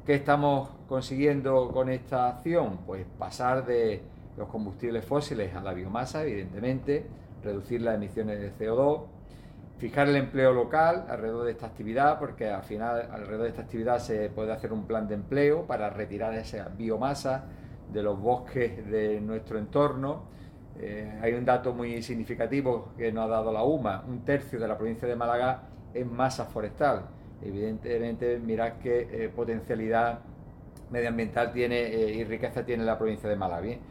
¿Qué estamos consiguiendo con esta acción? Pues pasar de los combustibles fósiles a la biomasa, evidentemente, reducir las emisiones de CO2, fijar el empleo local alrededor de esta actividad, porque al final alrededor de esta actividad se puede hacer un plan de empleo para retirar esa biomasa de los bosques de nuestro entorno. Hay un dato muy significativo que nos ha dado la UMA: un tercio de la provincia de Málaga es masa forestal. Evidentemente, mirad qué potencialidad medioambiental tiene y riqueza tiene la provincia de Málaga.